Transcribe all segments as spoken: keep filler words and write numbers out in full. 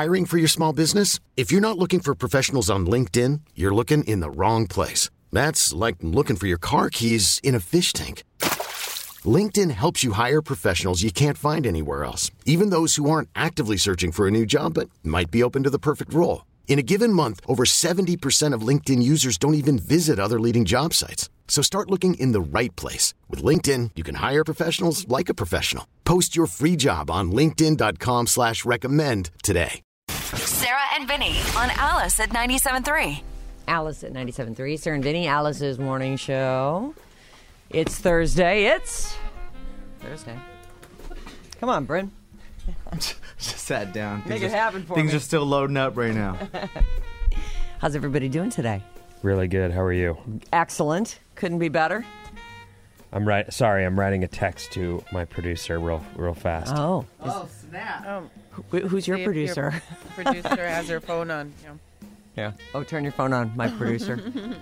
Hiring for your small business? If you're not looking for professionals on LinkedIn, you're looking in the wrong place. That's like looking for your car keys in a fish tank. LinkedIn helps you hire professionals you can't find anywhere else, even those who aren't actively searching for a new job but might be open to the perfect role. In a given month, over seventy percent of LinkedIn users don't even visit other leading job sites. So start looking in the right place. With LinkedIn, you can hire professionals like a professional. Post your free job on linkedin.com slash recommend today. Sarah and Vinny on Alice at ninety-seven point three. Alice at ninety-seven point three. Sarah and Vinny, Alice's morning show. It's Thursday. It's Thursday. Come on, Bryn. Just sat down. Make things it are, happen for Things me. are still loading up right now. How's everybody doing today? Really good. How are you? Excellent. Couldn't be better. I'm right. Sorry, I'm writing a text to my producer real, real fast. Oh. Oh, snap. Um, Wh- Who's your see if producer? Your producer has her phone on. Yeah. Yeah. Oh, turn your phone on, my producer.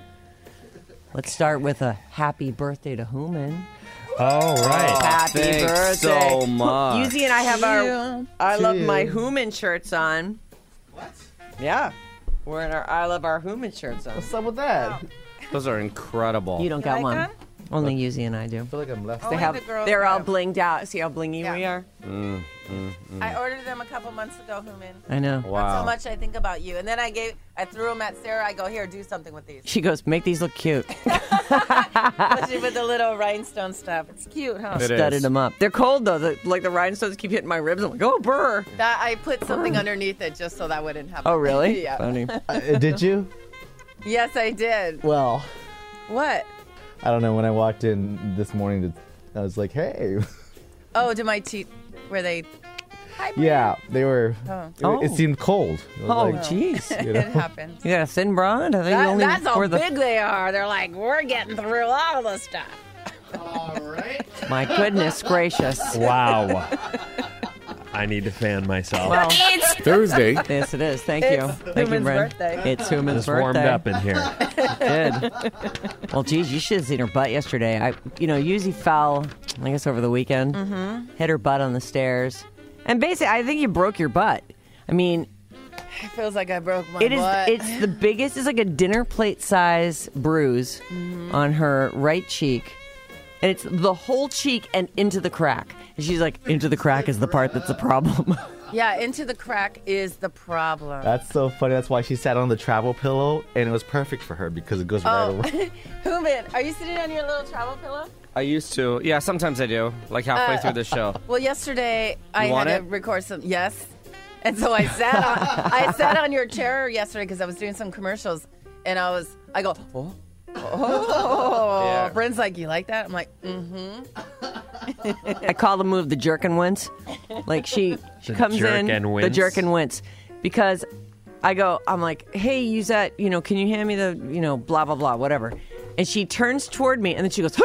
Let's start with a happy birthday to Human. Oh, right. Happy thanks birthday. so much. Yuzi and I have our Yeah. I love my Cheers. Human shirts on. What? Yeah. We're in our I love our Human shirts on. What's up with that? Those are incredible. You don't You got like one. them? Only Yuzi and I do. I feel like I'm left. They Only have, the girls they're all have. blinged out. See how blingy Yeah. we are? Mm, mm, mm. I ordered them a couple months ago, Human. I know. That's Wow. how much I think about you. And then I gave, I threw them at Sarah. I go, here, do something with these. She goes, make these look cute. Especially with the little rhinestone stuff. It's cute, huh? It Studded is. them up. They're cold though. The, like the rhinestones keep hitting my ribs. I'm like, oh, burr. That I put something underneath it just so that wouldn't happen. Oh, really? Yeah. Funny. Uh, did you? Yes, I did. Well, What? I don't know. When I walked in this morning, I was like, hey. Oh, did my teeth, were they? Hi, Bree. Yeah, they were. Oh. It, Oh. it seemed cold. I was Oh, like, jeez. you know. It happened. You got a thin bra? I think That- only that's how for the, big they are. They're like, we're getting through all the stuff. All right. My goodness gracious. Wow. I need to fan myself. Well, Thursday. yes, it is. Thank It's you. Thank you, Human's Bryn. birthday. It's Human's Just birthday. warmed up in here. Good. Well, geez, you should have seen her butt yesterday. I, you know, Yuzi fell, I guess, over the weekend. Mm-hmm. Hit her butt on the stairs, and basically, I think you broke your butt. I mean, It feels like I broke my it is. butt. It's the biggest. It's like a dinner plate size bruise on her right cheek, and it's the whole cheek and into the crack. And she's like, into the crack is the part that's the problem. Yeah, into the crack is the problem. That's so funny. That's why she sat on the travel pillow, and it was perfect for her because it goes right Oh. over. Human, are you sitting on your little travel pillow? I used to. Yeah, sometimes I do. Like halfway Uh, through the show. Well, yesterday I You had want to it? record some. Yes, and so I sat on. I sat on your chair yesterday because I was doing some commercials, and I was. I go. Oh. Oh, Yeah. Bryn's like, you like that? I'm like, mm-hmm. I call the move the jerkin wince. Like she, she The comes jerk in and the wince? jerkin wince because I go, I'm like, hey, use that, you know, can you hand me the, you know, blah blah blah, whatever. And she turns toward me and then she goes,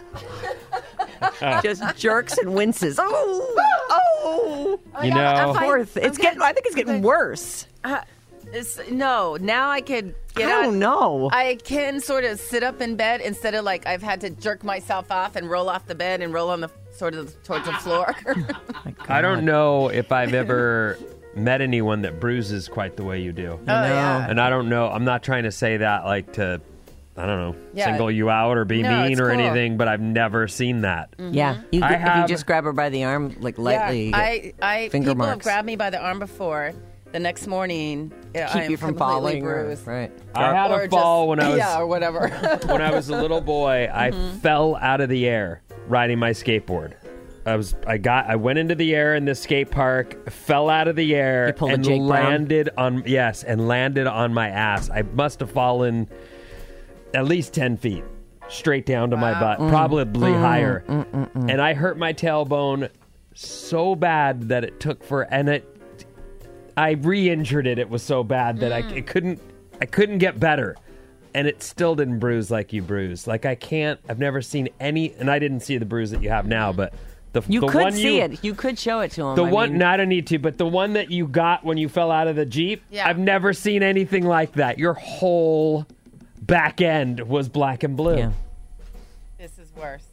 just jerks and winces. Oh, oh, You know, fourth. It's I'm getting. I think it's getting worse. Uh, it's, no, now I could get I out. don't know. I can sort of sit up in bed instead of like I've had to jerk myself off and roll off the bed and roll on the sort of towards the floor. I don't know if I've ever met anyone that bruises quite the way you do. Oh, yeah. And I don't know. I'm not trying to say that like to, I don't know, Yeah. single you out or be No, mean it's or cool. anything, but I've never seen that. Yeah, you, I if you have- just grab her by the arm, like lightly, you Yeah, get I, I finger people have marks. grabbed me by the arm before. The next morning, yeah, I keep am you from completely falling. or- bruised. Right. I had Or a fall just- when I was yeah, or whatever. when I was a little boy. I Mm-hmm. fell out of the air riding my skateboard. I was I got I went into the air in the skate park, fell out of the air, You pulled a and Jake Brown? landed on yes, and landed on my ass. I must have fallen at least ten feet straight down to my butt, probably higher. And I hurt my tailbone so bad that it took for and it I re-injured it. It was so bad that I it couldn't I couldn't get better. And it still didn't bruise like you bruised. Like I can't I've never seen any and I didn't see the bruise that you have now, but the You the could one see you, it. You could show it to him. The I one mean, no, I don't need to, but the one that you got when you fell out of the Jeep, Yeah. I've never seen anything like that. Your whole back end was black and blue. Yeah. This is worse.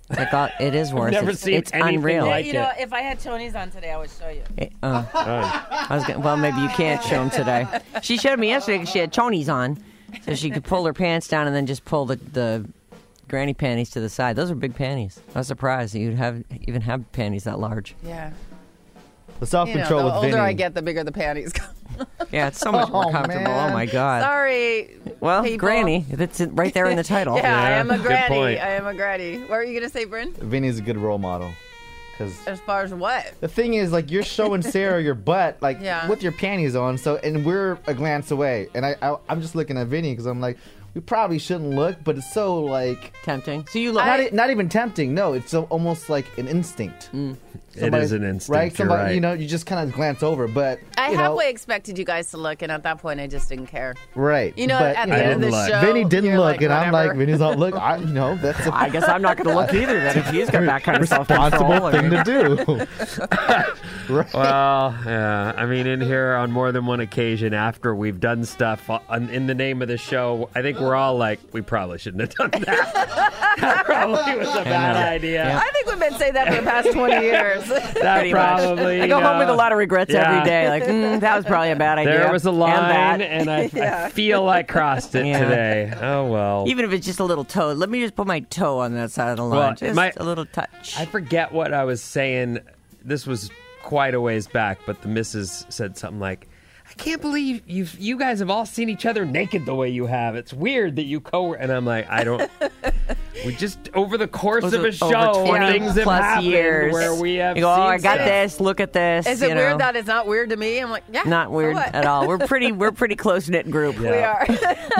I thought it is worse. Never it's, seen it's anything unreal. like you know, it. if I had chonies on today, I would show you. It- uh, I was gonna, well, maybe you can't show them today. She showed me yesterday because she had chonies on, so she could pull her pants down and then just pull the, the granny panties to the side. Those are big panties. I was surprised that you'd have even have panties that large. Yeah. The You self-control know, the with older Vinny. I get, the bigger the panties go. Yeah, it's so much more Oh, comfortable. man. Oh my god. Sorry. Well, people. granny, that's it right there in the title. Yeah, I Yeah, am a good granny. point. I am a granny. What were you going to say, Bryn? Vinny's a good role model. Because As far as what? the thing is, like, you're showing Sarah your butt, like, Yeah. with your panties on, so, and we're a glance away. And I, I, I'm just looking at Vinny because I'm like, we probably shouldn't look, but it's so, like, Tempting. So you look. not, e- not even tempting. No, it's so almost like an instinct. It is an instinct. Right? You're Somebody, right. you know, you just kind of glance over, but, I you know, halfway expected you guys to look, and at that point, I just didn't care. right. You know, but, at you the I end of didn't the look. show, Vinny didn't you're look, like, and I'm whatever. like, Vinny's not look. I, you know, that's a I guess I'm not going to look either. Then if he's got that kind of responsible self-control. thing to do. right. Well, yeah. I mean, in here on more than one occasion after we've done stuff on, in the name of the show, I think we're all like, we probably shouldn't have done that. That probably was a bad idea. Yeah. I think we've been saying that for the past twenty years. That Pretty much. probably. I go home uh, with a lot of regrets yeah. every day. Like, mm, that was probably a bad idea. There was a And line, that. and, I, Yeah. I feel I crossed it Yeah. today. Oh, well. Even if it's just a little toe, let me just put my toe on that side of the line. Well, just my- a little touch. I forget what I was saying. This was quite a ways back, but the missus said something like, I can't believe you you guys have all seen each other naked the way you have. It's weird that you co and I'm like, I don't we just over the course of a show over twenty things have plus happened years where we have you go, oh, seen I got stuff. this. Look at this. Is you it know. weird that it's not weird to me? I'm like, yeah. Not so weird what? at all. We're pretty. We're pretty close knit group. We are.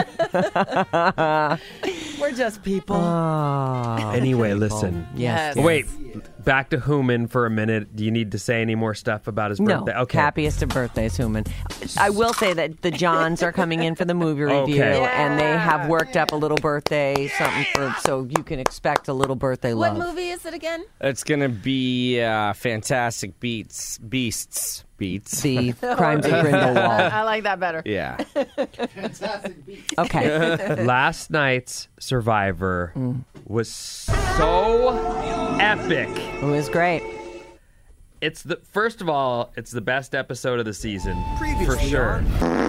We're just people. Oh, Anyway, listen. yes. Yes. Wait, back to Human for a minute. Do you need to say any more stuff about his No. birthday? Okay. Happiest of birthdays, Human. I will say that the Johns are coming in for the movie review, Okay. and they have Yeah. worked up a little birthday something for, so you can expect a little birthday What love. movie is it again? It's gonna be uh, Fantastic Beats, Beasts, Beats. The Crimes of Grindelwald. I like that better. Yeah. Fantastic beat. Okay. Last night's Survivor Mm. was so epic. It was great. It's the first of all, it's the best episode of the season for sure.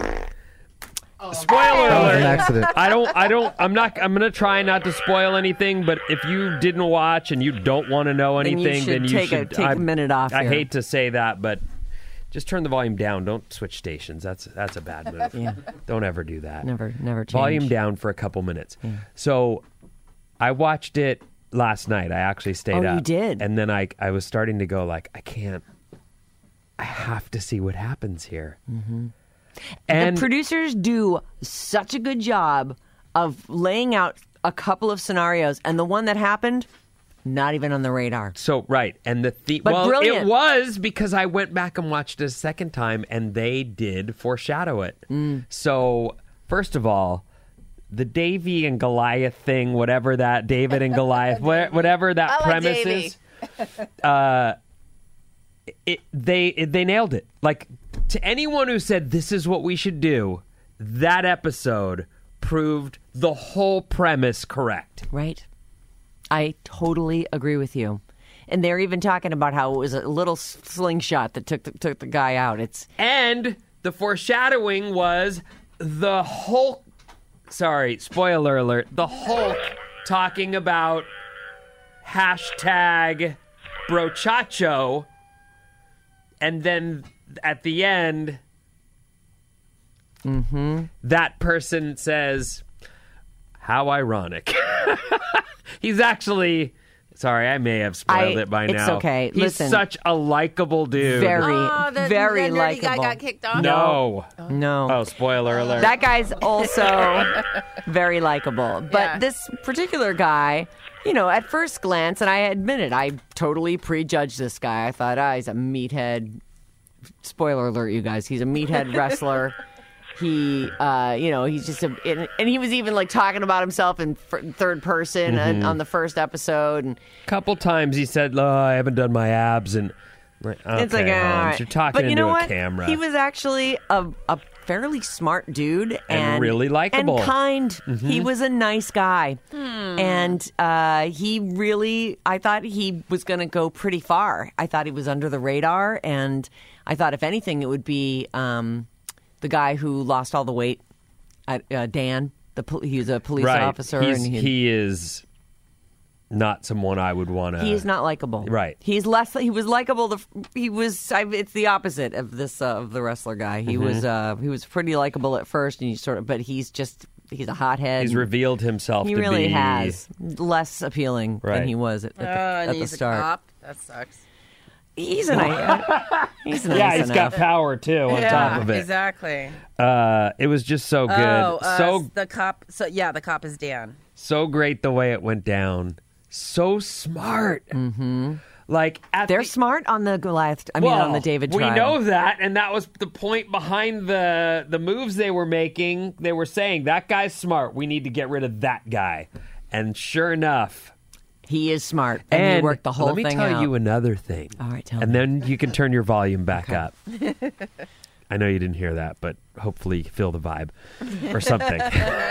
Spoiler That was an alert! accident. I don't, I don't, I'm not, I'm gonna try not to spoil anything. But if you didn't watch and you don't want to know Then anything, you should then you take a- should take a I- minute off I here. hate to say that, but just turn the volume down. Don't switch stations. That's that's a bad move. Yeah. Don't ever do that. Never, never change. Volume down for a couple minutes. So I watched it last night. I actually stayed Oh, you up. did? And then I I was starting to go like, I can't. I have to see what happens here. Mm-hmm. And the producers do such a good job of laying out a couple of scenarios, and the one that happened, not even on the radar. so right, and the theme. But Well, brilliant. it was because I went back and watched it a second time, and they did foreshadow it. Mm. So first of all, the Davy and Goliath thing, whatever that David and Goliath, wha- whatever that I like premise Davey. is. Uh, it, they it, they nailed it. Like, to anyone who said this is what we should do, that episode proved the whole premise correct. Right? I totally agree with you. And they're even talking about how it was a little slingshot that took the, took the guy out. It's And the foreshadowing was the Hulk. Sorry, spoiler alert. The Hulk talking about hashtag brochacho. And then at the end, that person says, how ironic. He's actually, sorry, I may have spoiled I- it by it's now. okay. He's Listen. such a likable dude. very, Oh, the, very the nerdy guy likable. got kicked off. No. No. Oh, spoiler alert. That guy's also very likable. But Yeah. this particular guy, you know, at first glance, and I admit it, I totally prejudged this guy. I thought, ah, he's a meathead. Spoiler alert, you guys. He's a meathead wrestler. He, uh, you know, he's just a, and, and he was even like talking about himself in f- third person Mm-hmm. on, on the first episode. And couple times he said, oh, I haven't done my abs. And I'm like, okay, it's like, Holmes, ah, you're talking but you into know a what? camera. He was actually a, a fairly smart dude and, And really likable. and kind. He was a nice guy, and uh, he really. I thought he was going to go pretty far. I thought he was under the radar, and I thought if anything, it would be um, the guy who lost all the weight, uh, uh, Dan. The pol- he was a police right. officer, He's, and he, he is not someone I would want to. He is not likable. Right. He's less. He was likable. The he was. I, it's the opposite of this uh, of the wrestler guy. He Mm-hmm. was. Uh, he was pretty likable at first, and you sort of. But he's just. He's a hothead. He's revealed himself He to really be has less appealing Right. than he was at, at Oh, the, and at the he's start. a cop. That sucks. He's a nice. He's nice Yeah, he's got enough. power too on yeah, top of it. exactly. Uh, it was just so good. Oh, uh, so the cop. So yeah, the cop is Dan. so great the way it went down. So smart. Mm-hmm. Like at They're the, smart on the Goliath. I mean, Well, on the David we trial. know that, and that was the point behind the the moves they were making. They were saying that guy's smart. We need to get rid of that guy. And sure enough, he is smart, and, and he worked the whole let me thing tell out. you another thing. All right, tell and me. then you can turn your volume back up. I know you didn't hear that, but hopefully you feel the vibe or something.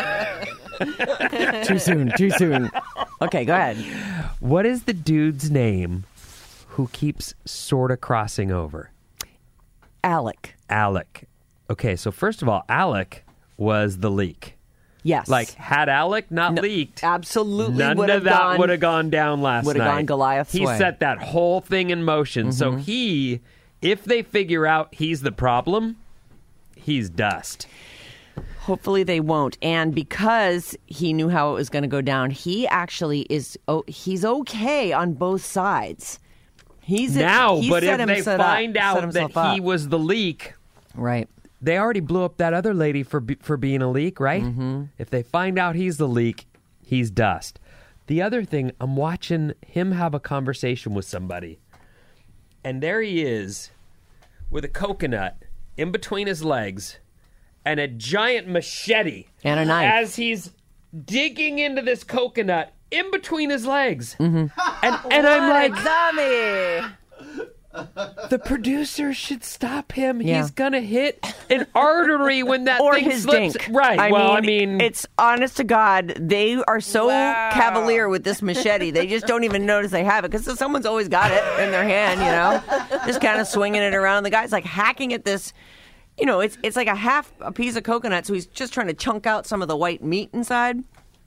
Too soon. Too soon. Okay, go ahead. What is the dude's name who keeps sort of crossing over? Alec. Alec. Okay, so first of all, Alec was the leak. Yes. Like, had Alec not No, leaked, absolutely none would of have that gone- would have gone down last would have night. gone Goliath's He way. set that whole thing in motion. So Mm-hmm. he, if they figure out he's the problem, he's dust. Hopefully they won't. And because he knew how it was going to go down, he actually is. Oh, he's okay on both sides. He's Now, he but set if him- they set up- find set out that himself he up. was the leak, right. they already blew up that other lady for be- for being a leak, right? Mm-hmm. If they find out he's the leak, he's dust. The other thing, I'm watching him have a conversation with somebody, and there he is with a coconut in between his legs and a giant machete And a knife. as he's digging into this coconut in between his legs. Mm-hmm. And and I'm like, Dummy. the producer should stop him. Yeah. He's gonna hit an artery when that Or thing his slips. dink. Right. I well, mean, I mean, it's honest to God, they are so Wow. cavalier with this machete. They just don't even notice they have it because someone's always got it in their hand, you know, just kind of swinging it around. The guy's like hacking at this. You know, it's it's like a half a piece of coconut, so he's just trying to chunk out some of the white meat inside.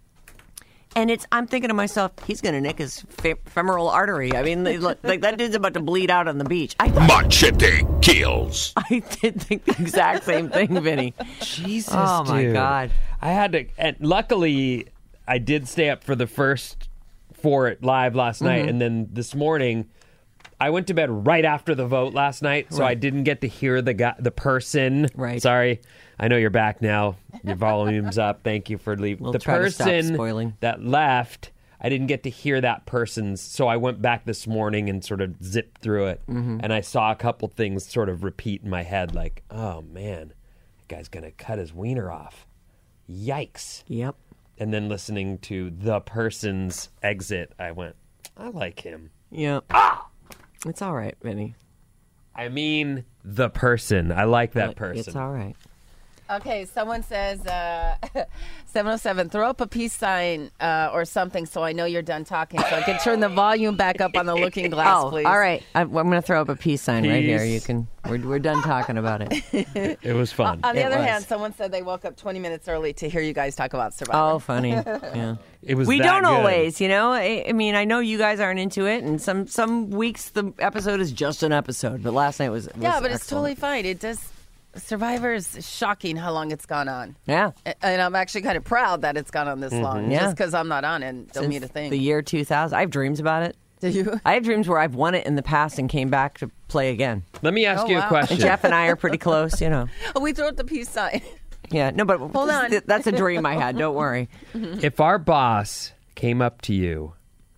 And it's I'm thinking to myself, he's going to nick his fe- femoral artery. I mean, like, like that dude's about to bleed out on the beach. I thought, Machete kills. I did think the exact same thing, Vinny. Jesus, Oh, my dude. God. I had to, and luckily, I did stay up for the first for it live last night, Mm-hmm. and then this morning, I went to bed right after the vote last night, so I didn't get to hear the guy, the person. Right. Sorry, I know you're back now. Your volume's up. Thank you for leaving. We'll The try to stop person spoiling. that left, I didn't get to hear that person's, so I went back this morning and sort of zipped through it, Mm-hmm. and I saw a couple things sort of repeat in my head, like, oh man, that guy's gonna cut his wiener off. Yikes. Yep. And then listening to the person's exit, I went, I like him. Yep. Ah! It's all right, Vinny. I mean, the person. I like that person. It's all right. Okay, someone says uh, seven oh seven, throw up a peace sign uh, or something so I know you're done talking so I can turn the volume back up on the looking glass, Oh, please. all right. I, I'm going to throw up a peace sign right here. Peace. You can. We're, we're done talking about it. It was fun. On the It other was. hand, someone said they woke up twenty minutes early to hear you guys talk about Survivor. Oh, funny. Yeah. It was We that don't good. always, you know. I, I mean, I know you guys aren't into it, and some some weeks the episode is just an episode. But last night was, was yeah, but it's excellent. totally fine. It does. Survivor is shocking how long it's gone on. Yeah. A- And I'm actually kind of proud that it's gone on this long. Yeah. Just because I'm not on it don't mean a Since thing. the year two thousand, I have dreams about it. Do you? I have dreams where I've won it in the past and came back to play again. Let me ask Oh, you a wow. question. And Jeff and I are pretty close, you know. Oh, we threw up the peace sign. Yeah, no, but Hold on. that's a dream I had. Don't worry. If our boss came up to you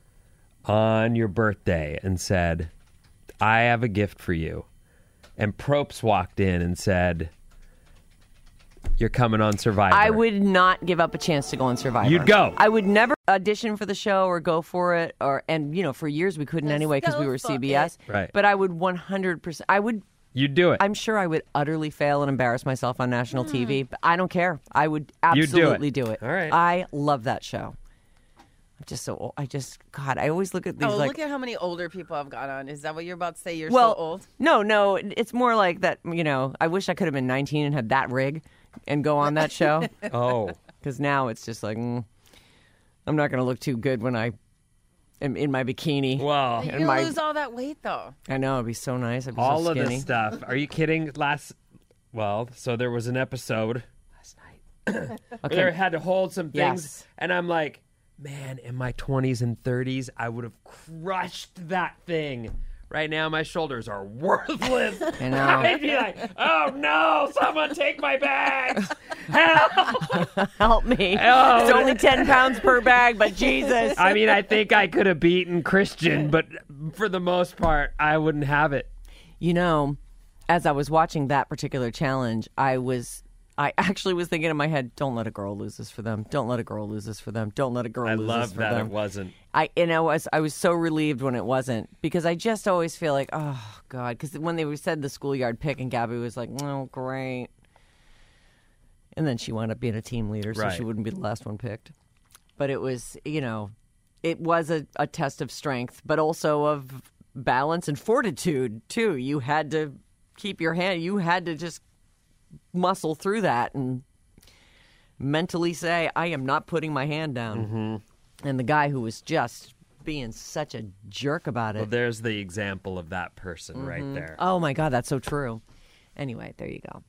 on your birthday and said, I have a gift for you, and Probst walked in and said, you're coming on Survivor. I would not give up a chance to go on Survivor. You'd go. I would never audition for the show or go for it, or and you know, for years we couldn't Let's anyway because we go were for C B S. it. Right. But I would one hundred percent. I would You'd do it. I'm sure I would utterly fail and embarrass myself on national T V, but I don't care. I would You'd do it. absolutely do it. All right. I love that show. I'm just so old. I just, God, I always look at these Oh, like. look at how many older people I've got on. Is that what you're about to say? You're well, so old? No, no. It's more like that, you know, I wish I could have been nineteen and had that rig and go on that show. Oh. Because now it's just like, mm, I'm not going to look too good when I am in my bikini. Well, You're and going my, to lose all that weight, though. I know, it'd be so nice. I'd be all so of skinny. this stuff. Are you kidding? Last, well, so there was an episode last night Okay. where they had to hold some things, Yes. and I'm like, man, in my twenties and thirties, I would have crushed that thing. Right now, my shoulders are worthless. I know. I'd be like, oh no, someone take my bags. Help. Help me. Oh. It's only ten pounds per bag, but Jesus. I mean, I think I could have beaten Christian, but for the most part, I wouldn't have it. You know, as I was watching that particular challenge, I was, I actually was thinking in my head, don't let a girl lose this for them. Don't let a girl lose this for them. Don't let a girl I lose this love for that them. it wasn't. I and I was I was so relieved when it wasn't, because I just always feel like, oh God, because when they said the schoolyard pick and Gabby was like, oh great, and then she wound up being a team leader, so Right. she wouldn't be the last one picked. But it was, you know, it was a, a test of strength, but also of balance and fortitude too. You had to keep your hand. You had to just muscle through that and mentally say, I am not putting my hand down. Mm-hmm. And the guy who was just being such a jerk about it. Well, there's the example of that person right Mhm. there. Oh my God, that's so true. Anyway, there you go.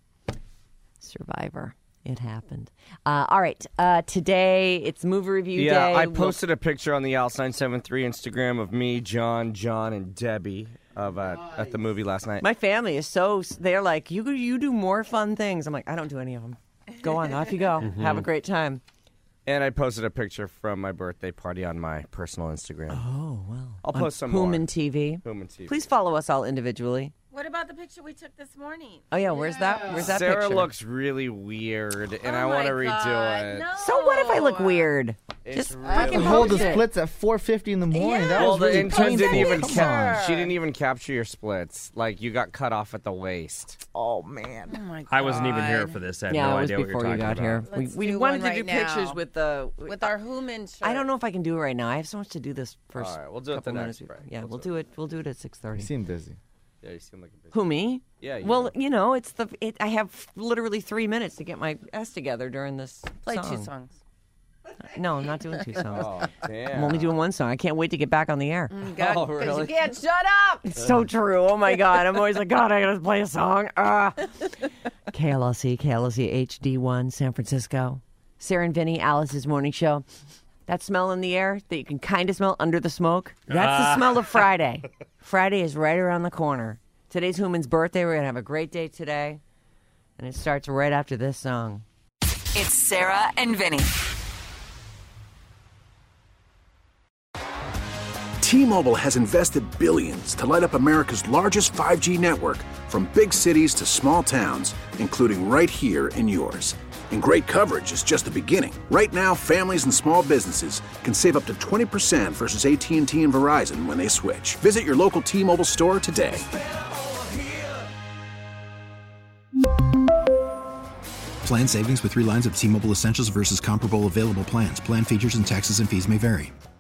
Survivor. It happened. Uh, all right. Uh, today, it's movie review Yeah, day. I We'll- posted a picture on the Alice nine seven three Instagram of me, John, John, and Debbie of uh, at the movie last night. My family is so, they're like, you you do more fun things. I'm like, I don't do any of them. Go on, off you go. Mhm. Have a great time. And I posted a picture from my birthday party on my personal Instagram. Oh, well. I'll On post some Human more. T V. Human T V. Please follow us all individually. What about the picture we took this morning? Oh, yeah, where's that? Where's that Sarah picture? looks really weird, and Oh I want to my redo God, it. no. So what if I look weird? It's Just really- fucking Hold the post it. splits at four fifty in the morning. That Well, was the really intern didn't painful. even Come cap- on. She didn't even capture your splits. Like you got cut off at the waist. Oh man. Oh my God. I wasn't even here for this. I had Yeah, no it was idea what before you're you talking got here. about. We, Let's we do wanted one to do right pictures now. with the. With our Human shirt. I don't know if I can do it right now. I have so much to do this first. All right, we'll do it couple the minutes. next break. Yeah, We'll we'll do do it. We'll do it at six You thirty. seem busy. Yeah, you seem like a bitch. Who, me? Yeah, you Well, know. you know, it's the. It, I have literally three minutes to get my S together during this. Play song. two songs. No, I'm not doing two songs. Oh, damn. I'm only doing one song. I can't wait to get back on the air. Mm, God, Oh, 'cause really? You can't shut up. It's so true. Oh my God. I'm always like, God, I gotta play a song. Ah. K L L C, K L L C H D one, San Francisco. Sarah and Vinny, Alice's morning show. That smell in the air that you can kind of smell under the smoke. That's the smell of Friday. Friday is right around the corner. Today's Human's birthday. We're gonna have a great day today, and it starts right after this song. It's Sarah and Vinny. T-Mobile has invested billions to light up America's largest five G network, from big cities to small towns, including right here in yours. And great coverage is just the beginning. Right now, families and small businesses can save up to twenty percent versus A T and T and Verizon when they switch. Visit your local T-Mobile store today. Plan savings with three lines of T-Mobile Essentials versus comparable available plans. Plan features and taxes and fees may vary.